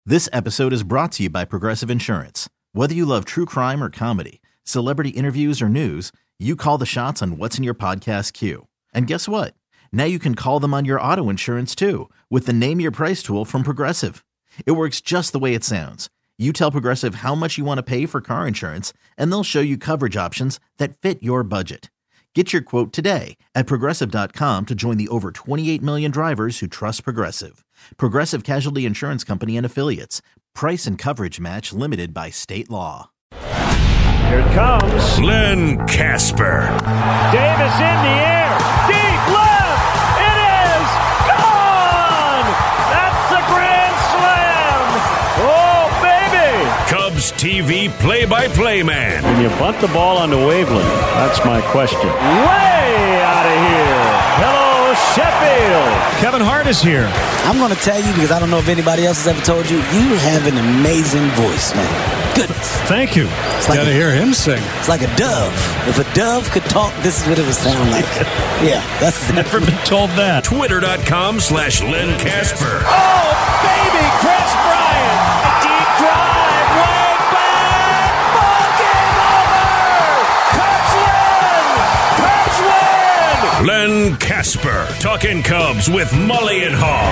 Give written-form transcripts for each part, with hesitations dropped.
This episode is brought to you by Progressive Insurance. Whether you love true crime or comedy, celebrity interviews or news, you call the shots on what's in your podcast queue. And guess what? Now you can call them on your auto insurance too with the Name Your Price tool from Progressive. It works just the way it sounds. You tell Progressive how much you want to pay for car insurance, and they'll show you coverage options that fit your budget. Get your quote today at Progressive.com to join the over 28 million drivers who trust Progressive. Progressive Casualty Insurance Company and Affiliates. Price and coverage match limited by state law. Here it comes. Len Casper. Davis in the air. Deep left. It is gone. That's a grand slam. Oh, baby. Cubs TV play-by-play man. Can you bunt the ball on the wavelength? That's my question. Way out of here. Hello, Sheffield. Kevin Hart is here. I'm going to tell you, because I don't know if anybody else has ever told you, you have an amazing voice, man. Goodness. Thank you. Got to hear him sing. It's like a dove. If a dove could talk, this is what it would sound like. Yeah, that's never been told that. Twitter.com/Len Casper. Oh, baby, Chris Bryant. A deep drive, way back. Ball game over. Cubs win. Cubs win. Len Casper, talking Cubs with Mully and Haw.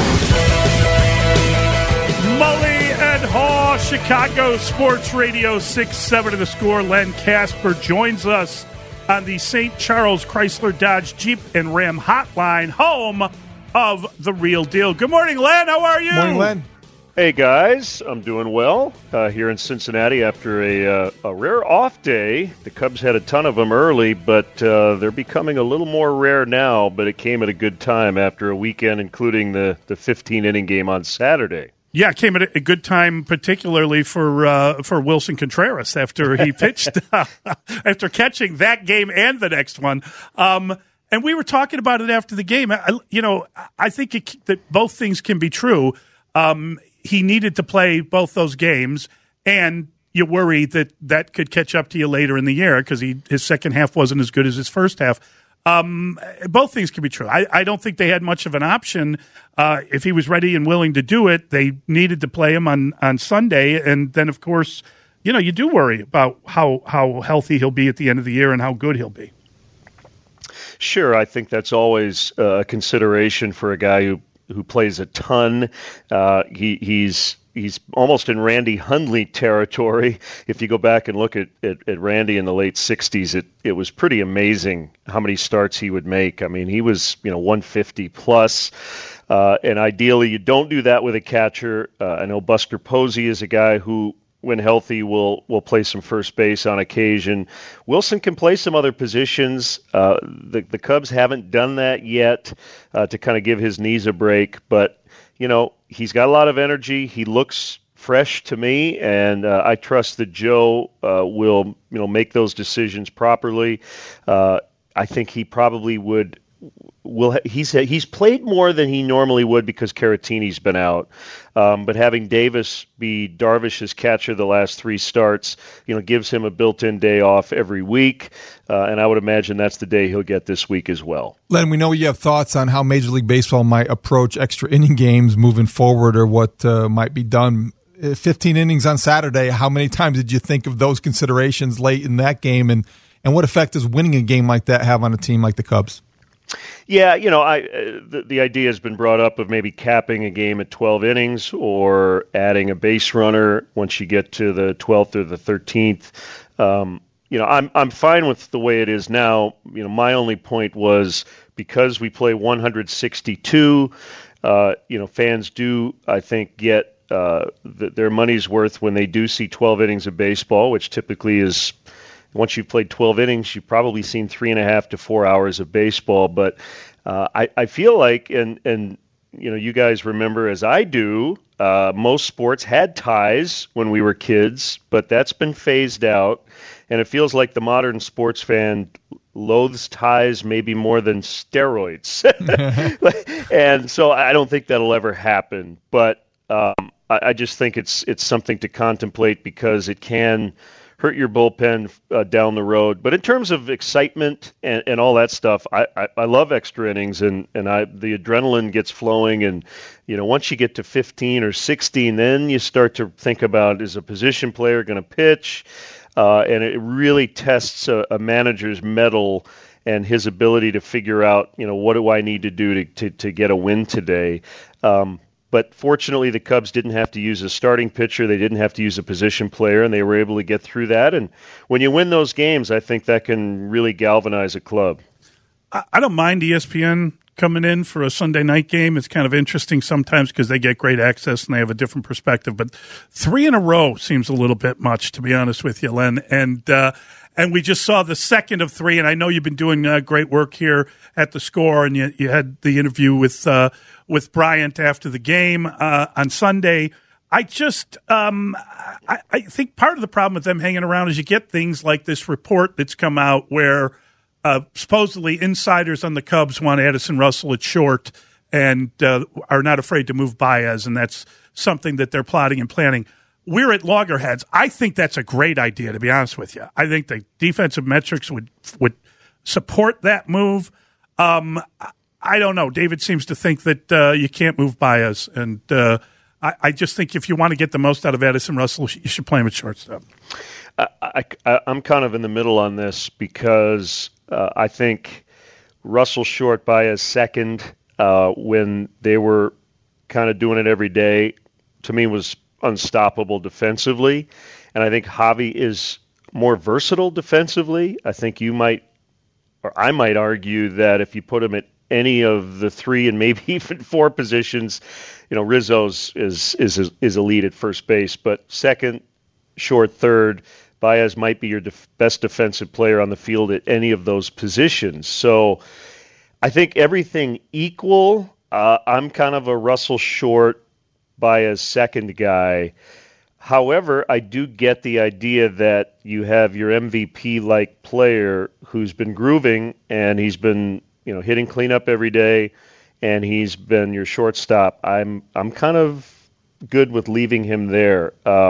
Mully and Haw, Chicago Sports Radio 6-7 to the score. Len Casper joins us on the St. Charles Chrysler Dodge Jeep and Ram hotline, home of The Real Deal. Good morning, Len. How are you? Morning, Len. Hey, guys. I'm doing well here in Cincinnati after a rare off day. The Cubs had a ton of them early, but they're becoming a little more rare now, but it came at a good time after a weekend, including the 15-inning game on Saturday. Yeah, it came at a good time, particularly for Wilson Contreras after he pitched, after catching that game and the next one. And we were talking about it after the game. I think that both things can be true. He needed to play both those games, and you worry that could catch up to you later in the year because his second half wasn't as good as his first half. Both things can be true. I don't think they had much of an option. If he was ready and willing to do it, they needed to play him on Sunday. And then, of course, you do worry about how healthy he'll be at the end of the year and how good he'll be. Sure, I think that's always a consideration for a guy who plays a ton. He's almost in Randy Hundley territory. If you go back and look at Randy in the late 60s, it was pretty amazing how many starts he would make. I mean, he was 150 plus. And ideally, you don't do that with a catcher. I know Buster Posey is a guy who, when healthy, will play some first base on occasion. Wilson can play some other positions. The Cubs haven't done that yet to kind of give his knees a break. But, he's got a lot of energy. He looks fresh to me, and I trust that Joe will make those decisions properly. I think he probably would. He's played more than he normally would because Caratini's been out, but having Davis be Darvish's catcher the last three starts, gives him a built-in day off every week, and I would imagine that's the day he'll get this week as well. Len, we know you have thoughts on how Major League Baseball might approach extra inning games moving forward, or what might be done. 15 innings on Saturday. How many times did you think of those considerations late in that game, and what effect does winning a game like that have on a team like the Cubs? Yeah, the idea has been brought up of maybe capping a game at 12 innings or adding a base runner once you get to the 12th or the 13th. I'm fine with the way it is now. My only point was because we play 162, fans do, I think, get their money's worth when they do see 12 innings of baseball, which typically is, once you've played 12 innings, you've probably seen 3.5 to 4 hours of baseball. But I feel like, and you guys remember as I do, most sports had ties when we were kids, but that's been phased out. And it feels like the modern sports fan loathes ties maybe more than steroids. And so I don't think that'll ever happen. But I just think it's something to contemplate because it can hurt your bullpen down the road. But in terms of excitement and all that stuff, I love extra innings, and the adrenaline gets flowing. And, once you get to 15 or 16, then you start to think about, is a position player going to pitch? And it really tests a manager's mettle and his ability to figure out, what do I need to do to get a win today? But fortunately, the Cubs didn't have to use a starting pitcher. They didn't have to use a position player, and they were able to get through that. And when you win those games, I think that can really galvanize a club. I don't mind ESPN coming in for a Sunday night game. It's kind of interesting sometimes because they get great access and they have a different perspective. But 3 in a row seems a little bit much, to be honest with you, Len. And we just saw the second of 3, and I know you've been doing great work here at The Score, and you had the interview with Bryant after the game on Sunday. I just I think part of the problem with them hanging around is you get things like this report that's come out where supposedly insiders on the Cubs want Addison Russell at short and are not afraid to move Baez, and that's something that they're plotting and planning. We're at loggerheads. I think that's a great idea, to be honest with you. I think the defensive metrics would support that move. I don't know. David seems to think that you can't move Baez, and I just think if you want to get the most out of Addison Russell, you should play him at shortstop. I'm kind of in the middle on this because I think Russell short, Baez second, when they were kind of doing it every day, to me was unstoppable defensively. And I think Javi is more versatile defensively. I think I might argue that if you put him at any of the 3 and maybe even 4 positions, Rizzo's is elite at first base, but second, short, third, Baez might be your best defensive player on the field at any of those positions. So I think everything equal, I'm kind of a Russell short, Baez second guy. However, I do get the idea that you have your MVP-like player who's been grooving, and he's been hitting cleanup every day, and he's been your shortstop. I'm kind of good with leaving him there.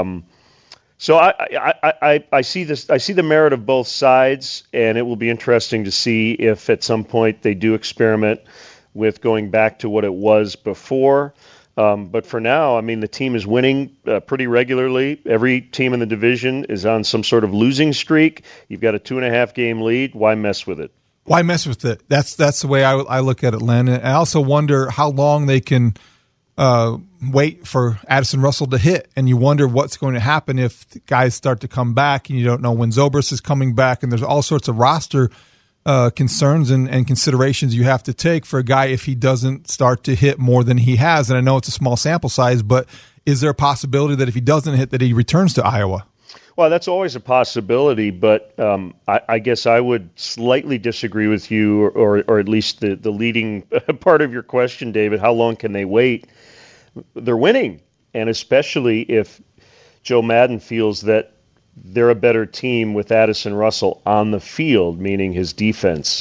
So I see this. I see the merit of both sides, and it will be interesting to see if at some point they do experiment with going back to what it was before. But for now, I mean, the team is winning pretty regularly. Every team in the division is on some sort of losing streak. You've got a 2.5 game lead. Why mess with it? Why mess with it? That's the way I look at it, Len. And I also wonder how long they can wait for Addison Russell to hit, and you wonder what's going to happen if guys start to come back, and you don't know when Zobrist is coming back, and there's all sorts of roster concerns and considerations you have to take for a guy if he doesn't start to hit more than he has. And I know it's a small sample size, but is there a possibility that if he doesn't hit that he returns to Iowa? Well, that's always a possibility, but I guess I would slightly disagree with you, or at least the leading part of your question, David. How long can they wait? They're winning, and especially if Joe Maddon feels that they're a better team with Addison Russell on the field, meaning his defense.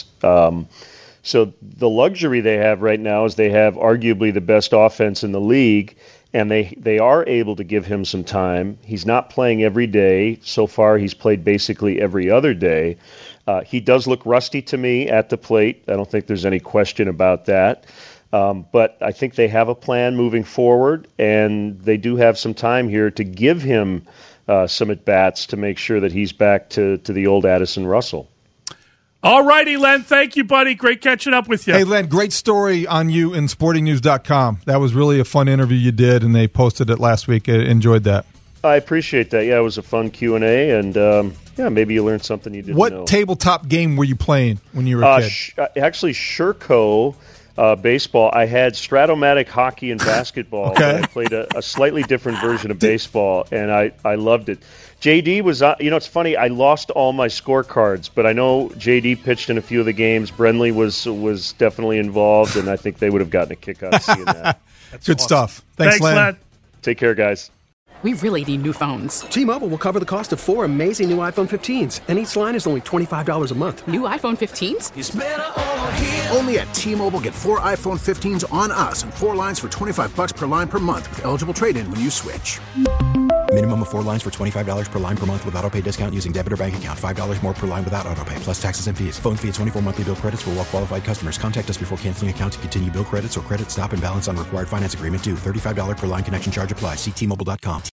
So the luxury they have right now is they have arguably the best offense in the league, and they are able to give him some time. He's not playing every day. So far, he's played basically every other day. He does look rusty to me at the plate. I don't think there's any question about that. But I think they have a plan moving forward, and they do have some time here to give him some at-bats to make sure that he's back to the old Addison Russell. All righty, Len. Thank you, buddy. Great catching up with you. Hey, Len, great story on you in sportingnews.com. That was really a fun interview you did, and they posted it last week. I enjoyed that. I appreciate that. Yeah, it was a fun Q&A, and maybe you learned something you didn't know. What tabletop game were you playing when you were a kid? Actually, Sherco baseball. I had Stratomatic hockey and basketball. Okay. I played a slightly different version of baseball, and I loved it. JD was, it's funny, I lost all my scorecards, but I know JD pitched in a few of the games. Brenly was definitely involved, and I think they would have gotten a kick out of seeing that. Good awesome stuff. Thanks, Len. Take care, guys. We really need new phones. T-Mobile will cover the cost of 4 amazing new iPhone 15s, and each line is only $25 a month. New iPhone 15s? It's better over here. Only at T-Mobile, get 4 iPhone 15s on us and 4 lines for $25 per line per month with eligible trade-in when you switch. Minimum of 4 lines for $25 per line per month with autopay discount using debit or bank account. $5 more per line without autopay, plus taxes and fees. Phone fee at 24 monthly bill credits for well qualified customers. Contact us before canceling account to continue bill credits or credit stop and balance on required finance agreement due. $35 per line connection charge applies. See T-Mobile.com.